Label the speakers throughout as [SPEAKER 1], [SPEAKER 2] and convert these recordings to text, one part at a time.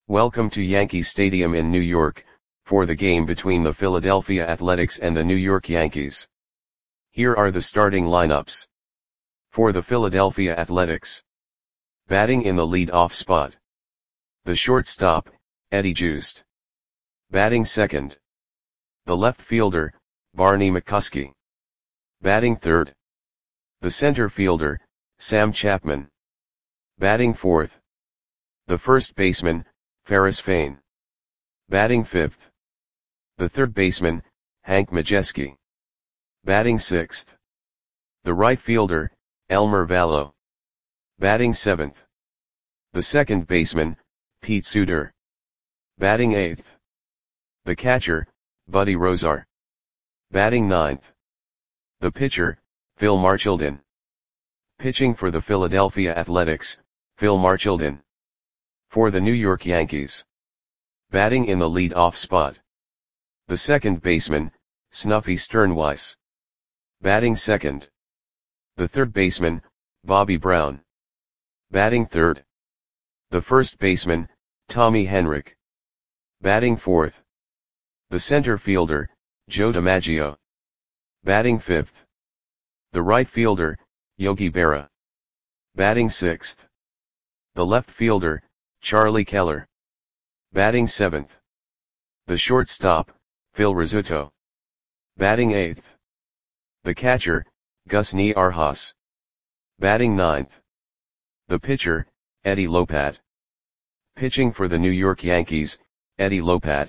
[SPEAKER 1] Welcome to Yankee Stadium in New York, for the game between the Philadelphia Athletics and the New York Yankees. Here are the starting lineups. For the Philadelphia Athletics. Batting in the lead-off spot. The shortstop, Eddie Joost. Batting second. The left fielder, Barney McCuskey. Batting third. The center fielder, Sam Chapman. Batting fourth. The first baseman, Ferris Fain. Batting fifth. The third baseman, Hank Majeski. Batting sixth. The right fielder, Elmer Valo. Batting seventh. The second baseman, Pete Suter. Batting eighth. The catcher, Buddy Rozar. Batting ninth. The pitcher, Phil Marchildon. Pitching for the Philadelphia Athletics, Phil Marchildon. For the New York Yankees. Batting in the lead-off spot. The second baseman, Snuffy Sternweiss. Batting second. The third baseman, Bobby Brown. Batting third. The first baseman, Tommy Henrich. Batting fourth. The center fielder, Joe DiMaggio. Batting fifth. The right fielder, Yogi Berra. Batting sixth. The left fielder, Charlie Keller. Batting seventh. The shortstop, Phil Rizzuto. Batting eighth. The catcher, Gus Niarhas. Batting ninth. The pitcher, Eddie Lopat. Pitching for the New York Yankees, Eddie Lopat.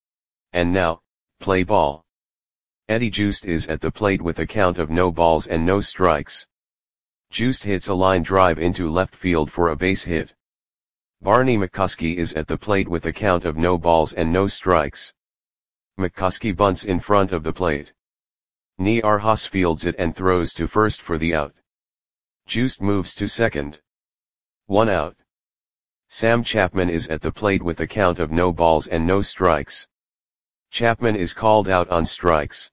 [SPEAKER 1] And now, play ball. Eddie Joost is at the plate with a count of no balls and no strikes. Joost hits a line drive into left field for a base hit. Barney McCuskey is at the plate with a count of no balls and no strikes. McCuskey bunts in front of the plate. Niarhas fields it and throws to first for the out. Joost moves to second. 1 out. Sam Chapman is at the plate with a count of no balls and no strikes. Chapman is called out on strikes.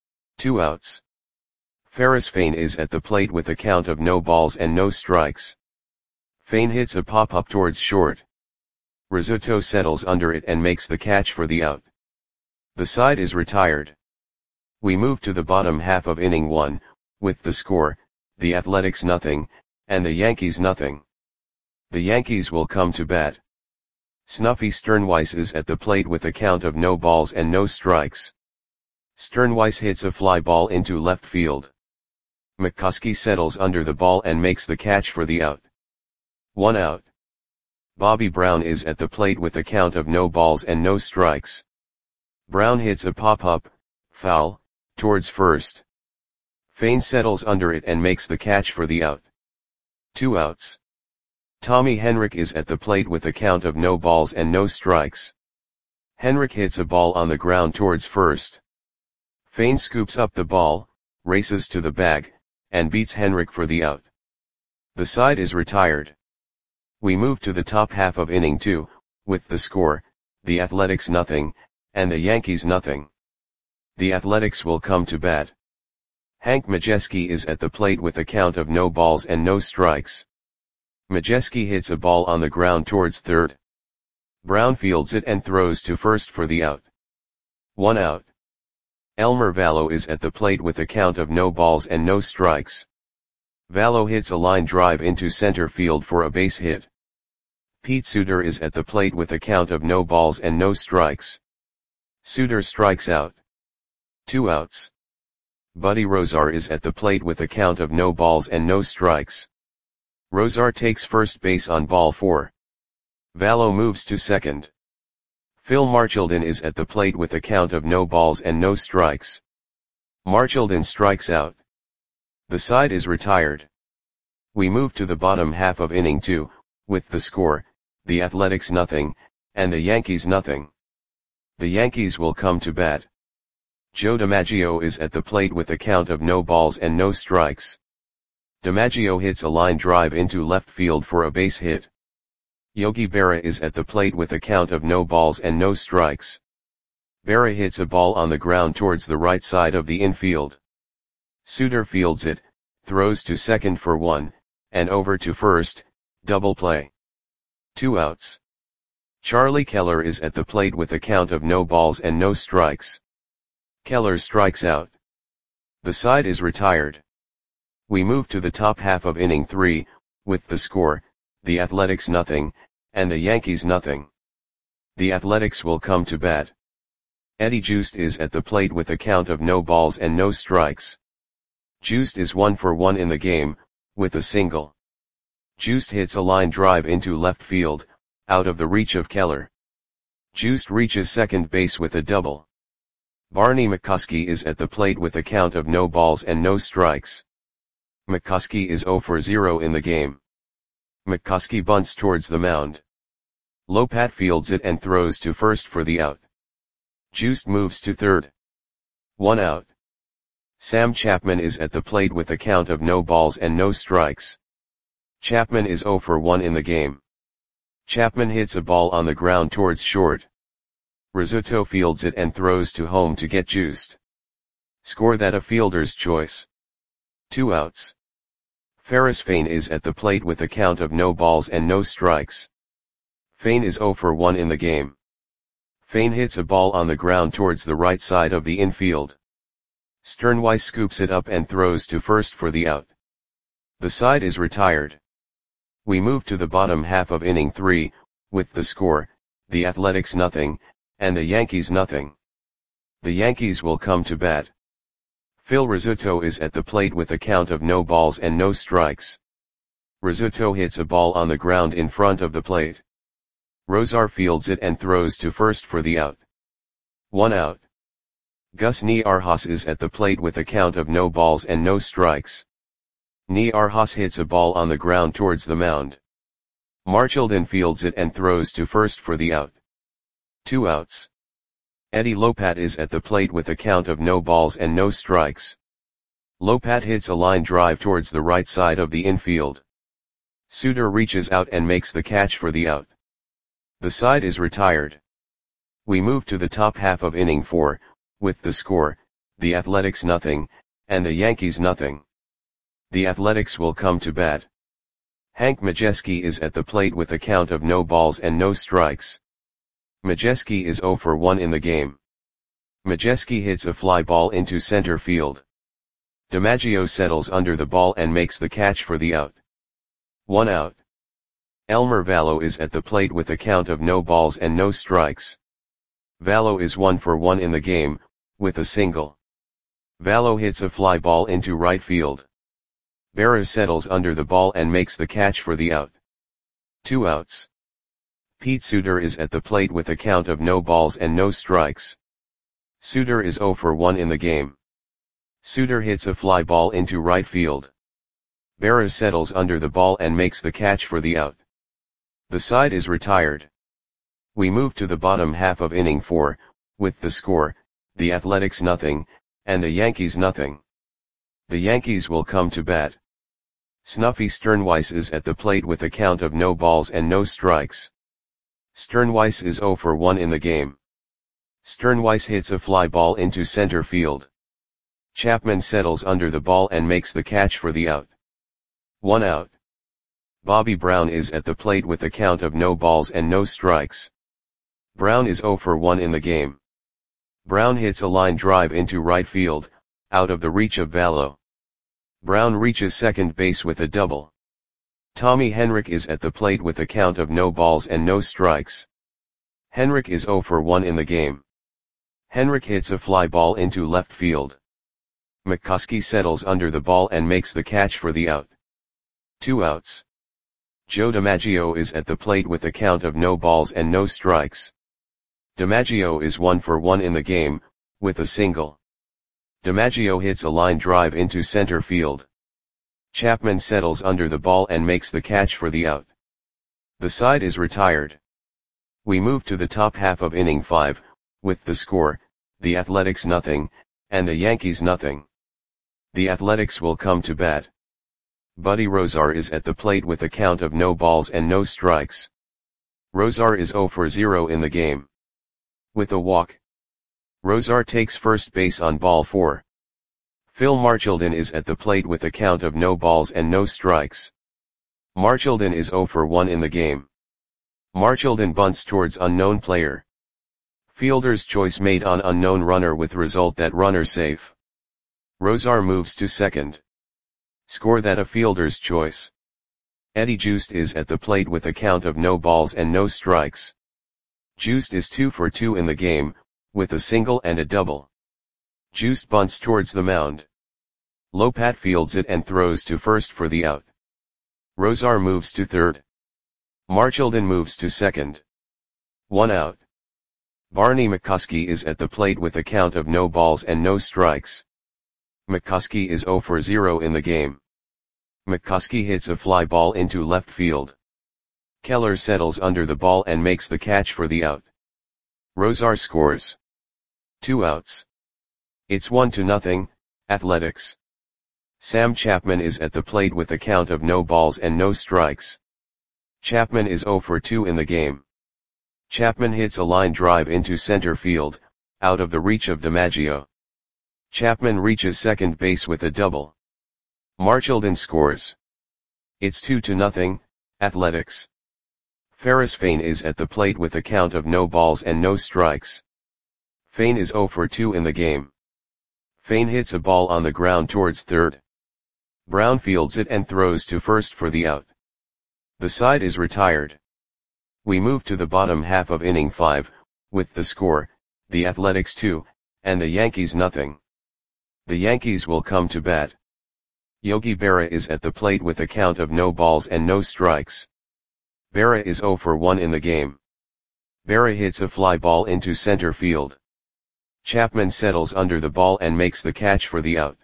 [SPEAKER 1] 2 outs. Ferris Fain is at the plate with a count of no balls and no strikes. Fain hits a pop-up towards short. Rizzuto settles under it and makes the catch for the out. The side is retired. We move to the bottom half of inning 1, with the score, the Athletics nothing, and the Yankees nothing. The Yankees will come to bat. Snuffy Sternweiss is at the plate with a count of no balls and no strikes. Sternweiss hits a fly ball into left field. McCuskey settles under the ball and makes the catch for the out. 1 out. Bobby Brown is at the plate with a count of no balls and no strikes. Brown hits a pop-up, foul, towards first. Fain settles under it and makes the catch for the out. 2 outs. Tommy Henrich is at the plate with a count of no balls and no strikes. Henrich hits a ball on the ground towards first. Fain scoops up the ball, races to the bag, and beats Henrich for the out. The side is retired. We move to the top half of inning 2, with the score, the Athletics nothing, and the Yankees nothing. The Athletics will come to bat. Hank Majeski is at the plate with a count of no balls and no strikes. Majeski hits a ball on the ground towards third. Brown fields it and throws to first for the out. 1 out. Elmer Valo is at the plate with a count of no balls and no strikes. Valo hits a line drive into center field for a base hit. Pete Suter is at the plate with a count of no balls and no strikes. Suter strikes out. 2 outs. Buddy Rozar is at the plate with a count of no balls and no strikes. Rozar takes first base on ball 4. Valo moves to second. Phil Marchildon is at the plate with a count of no balls and no strikes. Marchildon strikes out. The side is retired. We move to the bottom half of inning 2, with the score, the Athletics nothing, and the Yankees nothing. The Yankees will come to bat. Joe DiMaggio is at the plate with a count of no balls and no strikes. DiMaggio hits a line drive into left field for a base hit. Yogi Berra is at the plate with a count of no balls and no strikes. Berra hits a ball on the ground towards the right side of the infield. Suter fields it, throws to second for 1, and over to first, double play. 2 outs. Charlie Keller is at the plate with a count of no balls and no strikes. Keller strikes out. The side is retired. We move to the top half of inning 3, with the score, the Athletics nothing, and the Yankees nothing. The Athletics will come to bat. Eddie Joost is at the plate with a count of no balls and no strikes. Joost is 1 for 1 in the game, with a single. Joost hits a line drive into left field, out of the reach of Keller. Joost reaches second base with a double. Barney McCoskey is at the plate with a count of no balls and no strikes. McCoskey is 0 for 0 in the game. McCoskey bunts towards the mound. Lopat fields it and throws to first for the out. Joost moves to third. 1 out. Sam Chapman is at the plate with a count of no balls and no strikes. Chapman is 0 for 1 in the game. Chapman hits a ball on the ground towards short. Rizzuto fields it and throws to home to get Joost. Score that a fielder's choice. 2 outs. Ferris Fain is at the plate with a count of no balls and no strikes. Fain is 0 for 1 in the game. Fain hits a ball on the ground towards the right side of the infield. Sternweiss scoops it up and throws to first for the out. The side is retired. We move to the bottom half of inning 3, with the score, the Athletics nothing, and the Yankees nothing. The Yankees will come to bat. Phil Rizzuto is at the plate with a count of no balls and no strikes. Rizzuto hits a ball on the ground in front of the plate. Rosar fields it and throws to first for the out. 1 out. Gus Niarjas is at the plate with a count of no balls and no strikes. Niarjas hits a ball on the ground towards the mound. Marchildon fields it and throws to first for the out. 2 outs. Eddie Lopat is at the plate with a count of no balls and no strikes. Lopat hits a line drive towards the right side of the infield. Suter reaches out and makes the catch for the out. The side is retired. We move to the top half of inning 4, with the score, the Athletics nothing, and the Yankees nothing. The Athletics will come to bat. Hank Majeski is at the plate with a count of no balls and no strikes. Majeski is 0 for 1 in the game. Majeski hits a fly ball into center field. DiMaggio settles under the ball and makes the catch for the out. 1 out. Elmer Vallo is at the plate with a count of no balls and no strikes. Vallo is 1 for 1 in the game, with a single. Vallo hits a fly ball into right field. Berra settles under the ball and makes the catch for the out. 2 outs. Pete Suter is at the plate with a count of no balls and no strikes. Suter is 0 for 1 in the game. Suter hits a fly ball into right field. Berra settles under the ball and makes the catch for the out. The side is retired. We move to the bottom half of inning 4, with the score, the Athletics nothing, and the Yankees nothing. The Yankees will come to bat. Snuffy Sternweiss is at the plate with a count of no balls and no strikes. Sternweiss is 0 for 1 in the game. Sternweiss hits a fly ball into center field. Chapman settles under the ball and makes the catch for the out. 1 out. Bobby Brown is at the plate with a count of no balls and no strikes. Brown is 0 for 1 in the game. Brown hits a line drive into right field, out of the reach of Vallo. Brown reaches second base with a double. Tommy Henrich is at the plate with a count of no balls and no strikes. Henrich is 0 for 1 in the game. Henrich hits a fly ball into left field. McCoskey settles under the ball and makes the catch for the out. 2 outs. Joe DiMaggio is at the plate with a count of no balls and no strikes. DiMaggio is 1 for 1 in the game, with a single. DiMaggio hits a line drive into center field. Chapman settles under the ball and makes the catch for the out. The side is retired. We move to the top half of inning 5, with the score, the Athletics nothing, and the Yankees nothing. The Athletics will come to bat. Buddy Rosar is at the plate with a count of no balls and no strikes. Rosar is 0 for 0 in the game. With a walk. Rosar takes first base on ball 4. Phil Marchildon is at the plate with a count of no balls and no strikes. Marchildon is 0 for 1 in the game. Marchildon bunts towards unknown player. Fielder's choice made on unknown runner with result that runner safe. Rosar moves to second. Score that a fielder's choice. Eddie Joost is at the plate with a count of no balls and no strikes. Joost is 2 for 2 in the game, with a single and a double. Joost bunts towards the mound. Lopat fields it and throws to first for the out. Rosar moves to third. Marchildon moves to second. 1 out. Barney McCuskey is at the plate with a count of no balls and no strikes. McCuskey is 0 for 0 in the game. McCuskey hits a fly ball into left field. Keller settles under the ball and makes the catch for the out. Rosar scores. 2 outs. It's 1-0, Athletics. Sam Chapman is at the plate with a count of no balls and no strikes. Chapman is 0 for 2 in the game. Chapman hits a line drive into center field, out of the reach of DiMaggio. Chapman reaches second base with a double. Marchildon scores. It's 2-0, Athletics. Ferris Fain is at the plate with a count of no balls and no strikes. Fain is 0 for 2 in the game. Fain hits a ball on the ground towards third. Brown fields it and throws to first for the out. The side is retired. We move to the bottom half of inning 5, with the score, the Athletics 2, and the Yankees nothing. The Yankees will come to bat. Yogi Berra is at the plate with a count of no balls and no strikes. Berra is 0 for 1 in the game. Berra hits a fly ball into center field. Chapman settles under the ball and makes the catch for the out.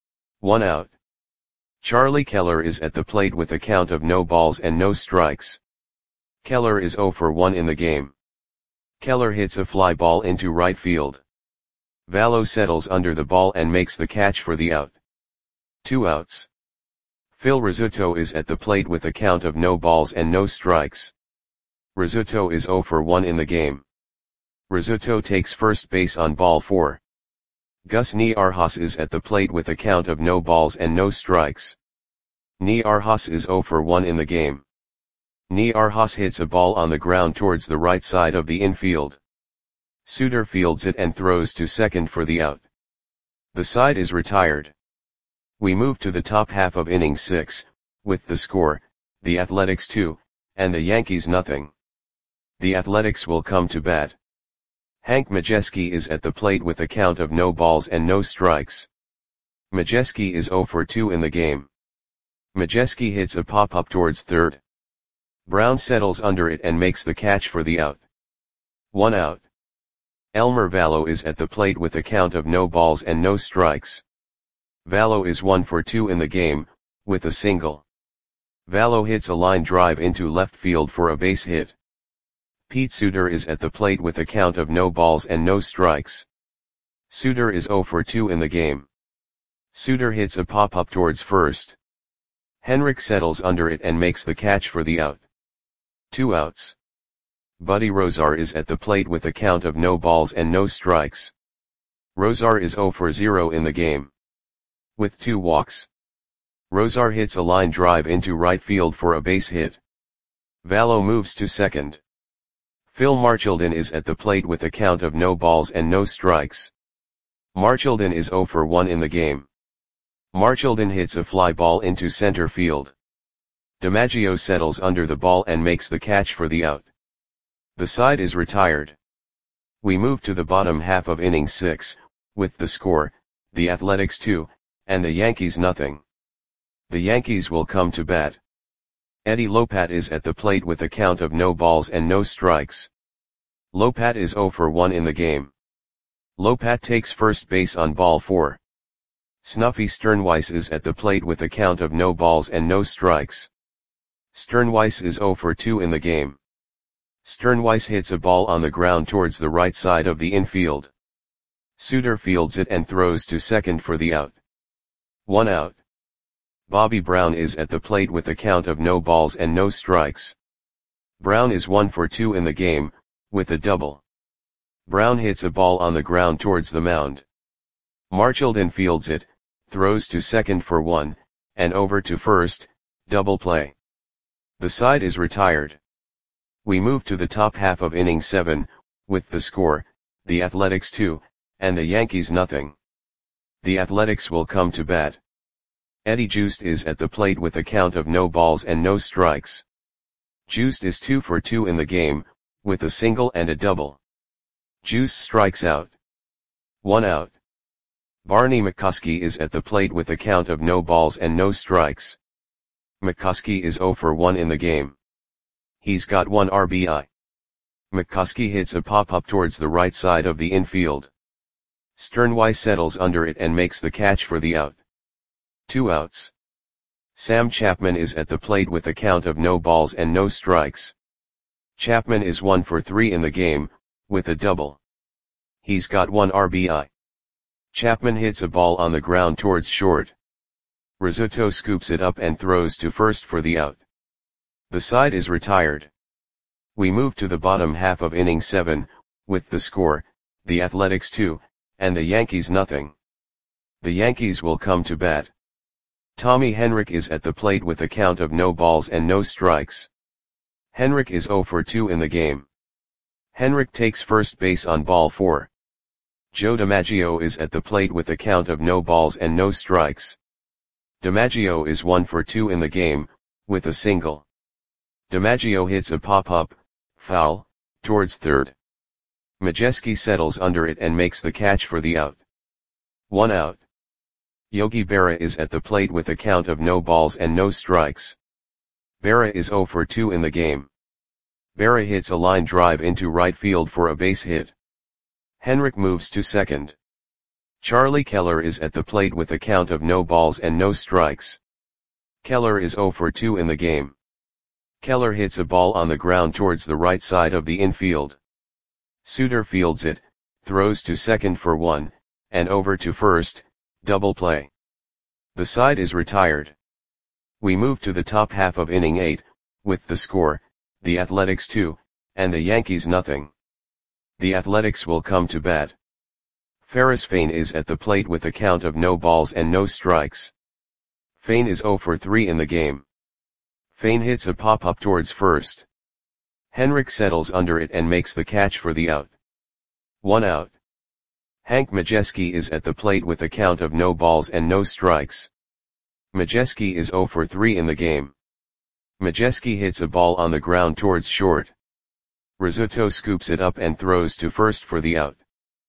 [SPEAKER 1] 1 out. Charlie Keller is at the plate with a count of no balls and no strikes. Keller is 0 for 1 in the game. Keller hits a fly ball into right field. Vallo settles under the ball and makes the catch for the out. 2 outs. Phil Rizzuto is at the plate with a count of no balls and no strikes. Rizzuto is 0 for 1 in the game. Rizzuto takes first base on ball 4. Gus Niarhas is at the plate with a count of no balls and no strikes. Niarhas is 0 for 1 in the game. Niarhas hits a ball on the ground towards the right side of the infield. Suter fields it and throws to second for the out. The side is retired. We move to the top half of inning 6, with the score, the Athletics 2, and the Yankees nothing. The Athletics will come to bat. Hank Majeski is at the plate with a count of no balls and no strikes. Majeski is 0 for 2 in the game. Majeski hits a pop-up towards third. Brown settles under it and makes the catch for the out. 1 out. Elmer Vallo is at the plate with a count of no balls and no strikes. Vallo is 1 for 2 in the game, with a single. Vallo hits a line drive into left field for a base hit. Pete Suter is at the plate with a count of no balls and no strikes. Suter is 0 for 2 in the game. Suter hits a pop-up towards first. Henrik settles under it and makes the catch for the out. 2 outs. Buddy Rosar is at the plate with a count of no balls and no strikes. Rosar is 0 for 0 in the game. With 2 walks. Rosar hits a line drive into right field for a base hit. Vallo moves to second. Phil Marchildon is at the plate with a count of no balls and no strikes. Marchildon is 0 for 1 in the game. Marchildon hits a fly ball into center field. DiMaggio settles under the ball and makes the catch for the out. The side is retired. We move to the bottom half of inning 6, with the score, the Athletics 2, and the Yankees nothing. The Yankees will come to bat. Eddie Lopat is at the plate with a count of no balls and no strikes. Lopat is 0 for 1 in the game. Lopat takes first base on ball 4. Snuffy Sternweiss is at the plate with a count of no balls and no strikes. Sternweiss is 0 for 2 in the game. Sternweiss hits a ball on the ground towards the right side of the infield. Suter fields it and throws to second for the out. 1 out. Bobby Brown is at the plate with a count of no balls and no strikes. Brown is 1 for 2 in the game, with a double. Brown hits a ball on the ground towards the mound. Marchildon fields it, throws to second for 1, and over to first, double play. The side is retired. We move to the top half of inning 7, with the score, the Athletics 2, and the Yankees nothing. The Athletics will come to bat. Eddie Joost is at the plate with a count of no balls and no strikes. Joost is 2 for 2 in the game, with a single and a double. Joost strikes out. 1 out. Barney McCoskey is at the plate with a count of no balls and no strikes. McCoskey is 0 for 1 in the game. He's got 1 RBI. McCoskey hits a pop-up towards the right side of the infield. Sternweiss settles under it and makes the catch for the out. 2 outs. Sam Chapman is at the plate with a count of no balls and no strikes. Chapman is 1 for 3 in the game, with a double. He's got 1 RBI. Chapman hits a ball on the ground towards short. Rizzuto scoops it up and throws to first for the out. The side is retired. We move to the bottom half of inning 7, with the score, the Athletics 2, and the Yankees nothing. The Yankees will come to bat. Tommy Henrich is at the plate with a count of no balls and no strikes. Henrich is 0 for 2 in the game. Henrich takes first base on ball 4. Joe DiMaggio is at the plate with a count of no balls and no strikes. DiMaggio is 1 for 2 in the game, with a single. DiMaggio hits a pop-up, foul, towards third. Majeski settles under it and makes the catch for the out. 1 out. Yogi Berra is at the plate with a count of no balls and no strikes. Berra is 0 for 2 in the game. Berra hits a line drive into right field for a base hit. Henrich moves to second. Charlie Keller is at the plate with a count of no balls and no strikes. Keller is 0 for 2 in the game. Keller hits a ball on the ground towards the right side of the infield. Suter fields it, throws to second for 1, and over to first, double play. The side is retired. We move to the top half of inning 8, with the score, the Athletics 2, and the Yankees nothing. The Athletics will come to bat. Ferris Fain is at the plate with a count of no balls and no strikes. Fain is 0 for 3 in the game. Fain hits a pop-up towards first. Henrich settles under it and makes the catch for the out. 1 out. Hank Majeski is at the plate with a count of no balls and no strikes. Majeski is 0 for 3 in the game. Majeski hits a ball on the ground towards short. Rizzuto scoops it up and throws to first for the out.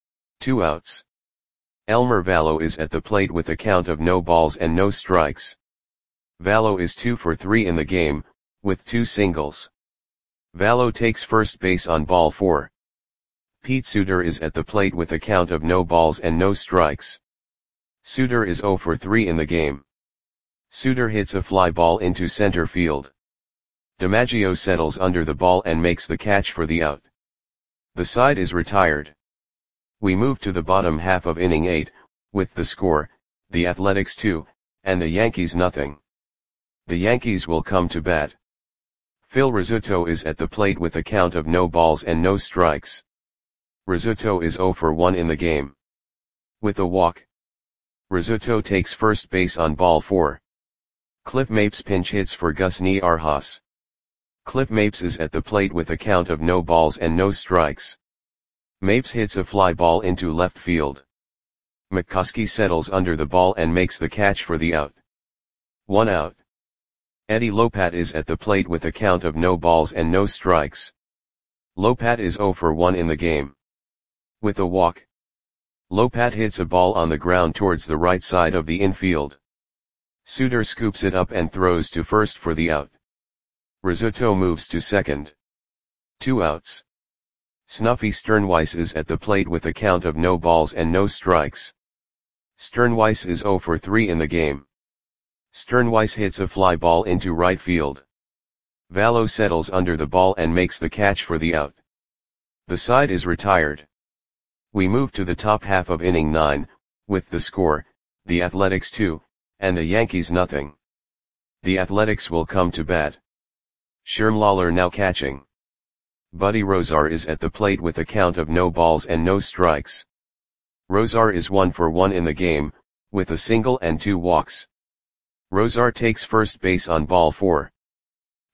[SPEAKER 1] 2 outs. Elmer Vallo is at the plate with a count of no balls and no strikes. Vallo is 2 for 3 in the game, with 2 singles. Vallo takes first base on ball 4. Pete Suter is at the plate with a count of no balls and no strikes. Suter is 0 for 3 in the game. Suter hits a fly ball into center field. DiMaggio settles under the ball and makes the catch for the out. The side is retired. We move to the bottom half of inning 8, with the score, the Athletics 2, and the Yankees nothing. The Yankees will come to bat. Phil Rizzuto is at the plate with a count of no balls and no strikes. Rizzuto is 0 for 1 in the game. With a walk. Rizzuto takes first base on ball 4. Cliff Mapes pinch hits for Gus Niarjas. Cliff Mapes is at the plate with a count of no balls and no strikes. Mapes hits a fly ball into left field. McCoskey settles under the ball and makes the catch for the out. 1 out. Eddie Lopat is at the plate with a count of no balls and no strikes. Lopat is 0 for 1 in the game. With a walk. Lopat hits a ball on the ground towards the right side of the infield. Suter scoops it up and throws to first for the out. Rizzuto moves to second. 2 outs. Snuffy Sternweiss is at the plate with a count of no balls and no strikes. Sternweiss is 0 for 3 in the game. Sternweiss hits a fly ball into right field. Vallo settles under the ball and makes the catch for the out. The side is retired. We move to the top half of inning 9, with the score, the Athletics 2, and the Yankees nothing. The Athletics will come to bat. Sherm Lawler now catching. Buddy Rozar is at the plate with a count of no balls and no strikes. Rozar is 1 for 1 in the game, with a single and 2 walks. Rozar takes first base on ball 4.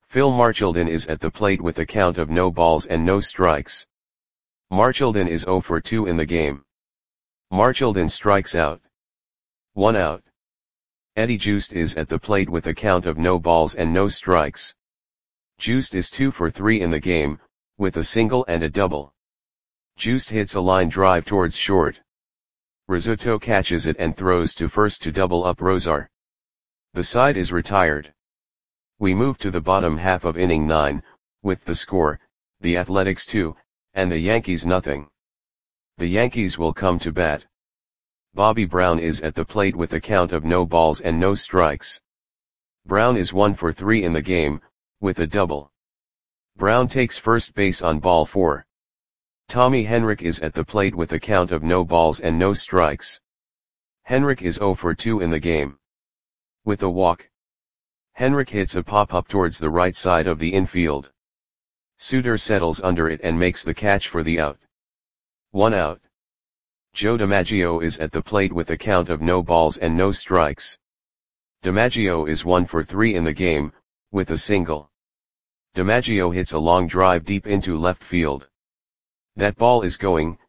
[SPEAKER 1] Phil Marchildon is at the plate with a count of no balls and no strikes. Marchildon is 0 for 2 in the game. Marchildon strikes out. 1 out. Eddie Joost is at the plate with a count of no balls and no strikes. Joost is 2 for 3 in the game, with a single and a double. Joost hits a line drive towards short. Rizzuto catches it and throws to first to double up Rosar. The side is retired. We move to the bottom half of inning 9, with the score, the Athletics 2, and the Yankees nothing. The Yankees will come to bat. Bobby Brown is at the plate with a count of no balls and no strikes. Brown is 1 for 3 in the game, with a double. Brown takes first base on ball 4. Tommy Henrich is at the plate with a count of no balls and no strikes. Henrich is 0 for 2 in the game. With a walk. Henrich hits a pop-up towards the right side of the infield. Suter settles under it and makes the catch for the out. 1 out. Joe DiMaggio is at the plate with a count of no balls and no strikes. DiMaggio is 1 for 3 in the game, with a single. DiMaggio hits a long drive deep into left field. That ball is gone.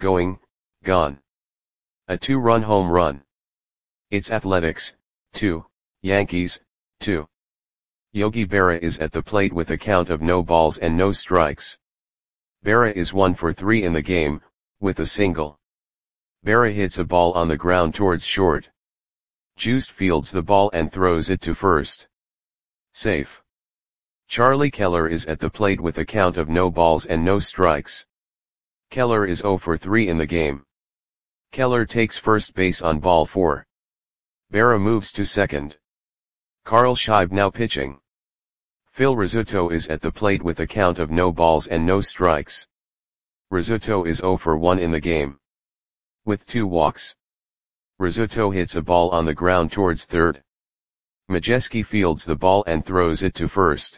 [SPEAKER 1] A 2-run home run. It's Athletics, 2, Yankees, 2. Yogi Berra is at the plate with a count of no balls and no strikes. Berra is 1 for 3 in the game, with a single. Berra hits a ball on the ground towards short. Joost fields the ball and throws it to first. Safe. Charlie Keller is at the plate with a count of no balls and no strikes. Keller is 0 for 3 in the game. Keller takes first base on ball 4. Berra moves to second. Carl Scheib now pitching. Phil Rizzuto is at the plate with a count of no balls and no strikes. Rizzuto is 0 for 1 in the game. With 2 walks. Rizzuto hits a ball on the ground towards third. Majeski fields the ball and throws it to first.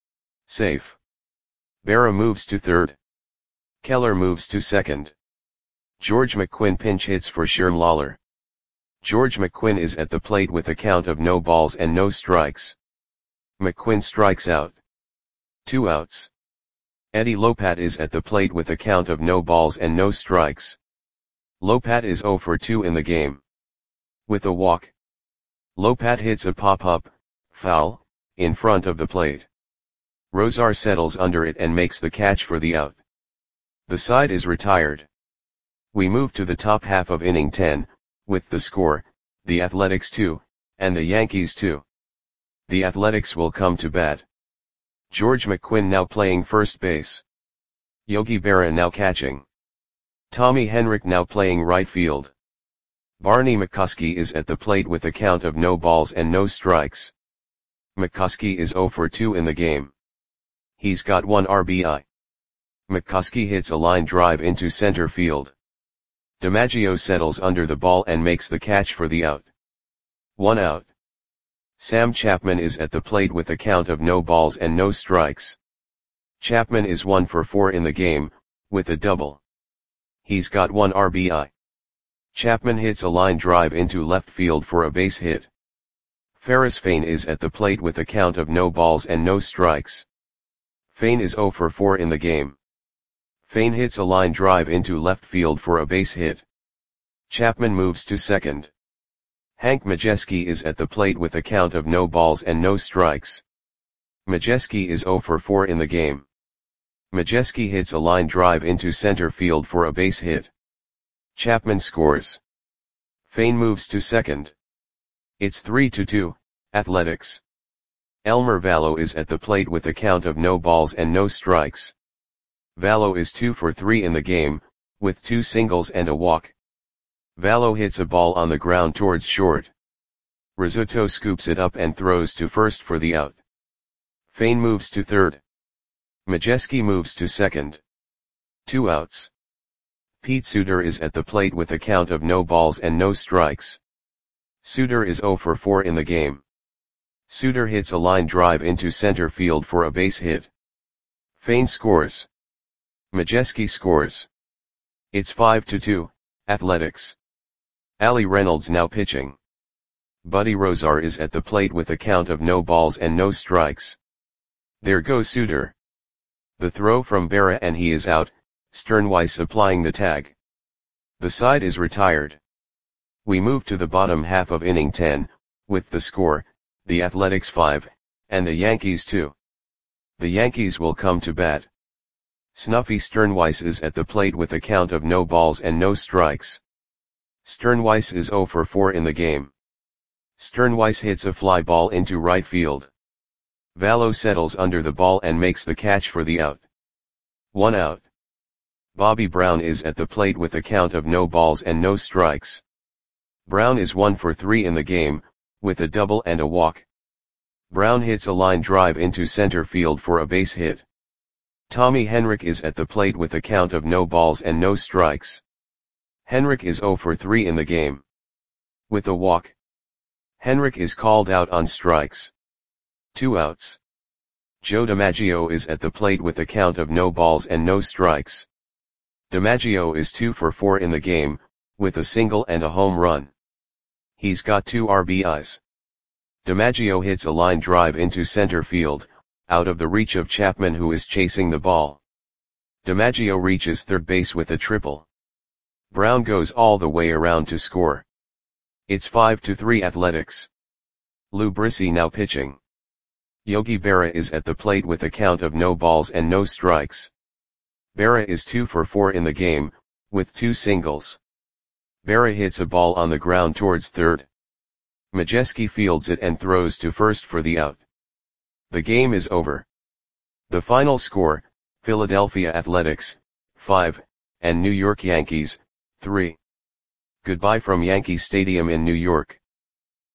[SPEAKER 1] Safe. Berra moves to third. Keller moves to second. George McQuinn pinch hits for Sherm Lawler. George McQuinn is at the plate with a count of no balls and no strikes. McQuinn strikes out. 2 outs. Eddie Lopat is at the plate with a count of no balls and no strikes. Lopat is 0 for 2 in the game. With a walk. Lopat hits a pop-up, foul, in front of the plate. Rosar settles under it and makes the catch for the out. The side is retired. We move to the top half of inning 10, with the score, the Athletics 2, and the Yankees 2. The Athletics will come to bat. George McQuinn now playing first base. Yogi Berra now catching. Tommy Henrich now playing right field. Barney McCoskey is at the plate with a count of no balls and no strikes. McCoskey is 0 for 2 in the game. He's got 1 RBI. McCoskey hits a line drive into center field. DiMaggio settles under the ball and makes the catch for the out. 1 out. Sam Chapman is at the plate with a count of no balls and no strikes. Chapman is 1 for 4 in the game, with a double. He's got 1 RBI. Chapman hits a line drive into left field for a base hit. Ferris Fain is at the plate with a count of no balls and no strikes. Fain is 0 for 4 in the game. Fain hits a line drive into left field for a base hit. Chapman moves to second. Hank Majeski is at the plate with a count of no balls and no strikes. Majeski is 0 for 4 in the game. Majeski hits a line drive into center field for a base hit. Chapman scores. Fain moves to second. It's 3-2, Athletics. Elmer Vallo is at the plate with a count of no balls and no strikes. Vallo is 2 for 3 in the game, with 2 singles and a walk. Vallo hits a ball on the ground towards short. Rizzuto scoops it up and throws to first for the out. Fain moves to third. Majeski moves to second. 2 outs. Pete Suter is at the plate with a count of no balls and no strikes. Suter is 0 for 4 in the game. Suter hits a line drive into center field for a base hit. Fain scores. Majeski scores. It's 5-2, Athletics. Ali Reynolds now pitching. Buddy Rosar is at the plate with a count of no balls and no strikes. There goes Suter. The throw from Berra and he is out, Sternweiss applying the tag. The side is retired. We move to the bottom half of inning 10, with the score, the Athletics 5, and the Yankees 2. The Yankees will come to bat. Snuffy Sternweiss is at the plate with a count of no balls and no strikes. Sternweiss is 0 for 4 in the game. Sternweiss hits a fly ball into right field. Vallo settles under the ball and makes the catch for the out. 1 out. Bobby Brown is at the plate with a count of no balls and no strikes. Brown is 1 for 3 in the game, with a double and a walk. Brown hits a line drive into center field for a base hit. Tommy Henrich is at the plate with a count of no balls and no strikes. Henrich is 0 for 3 in the game. With a walk. Henrich is called out on strikes. 2 outs. Joe DiMaggio is at the plate with a count of no balls and no strikes. DiMaggio is 2 for 4 in the game, with a single and a home run. He's got 2 RBIs. DiMaggio hits a line drive into center field, out of the reach of Chapman who is chasing the ball. DiMaggio reaches third base with a triple. Brown goes all the way around to score. It's 5-3 Athletics. Lou Brissy now pitching. Yogi Berra is at the plate with a count of no balls and no strikes. Berra is 2 for 4 in the game, with 2 singles. Berra hits a ball on the ground towards third. Majewski fields it and throws to first for the out. The game is over. The final score, Philadelphia Athletics, 5, and New York Yankees, 3. Goodbye from Yankee Stadium in New York.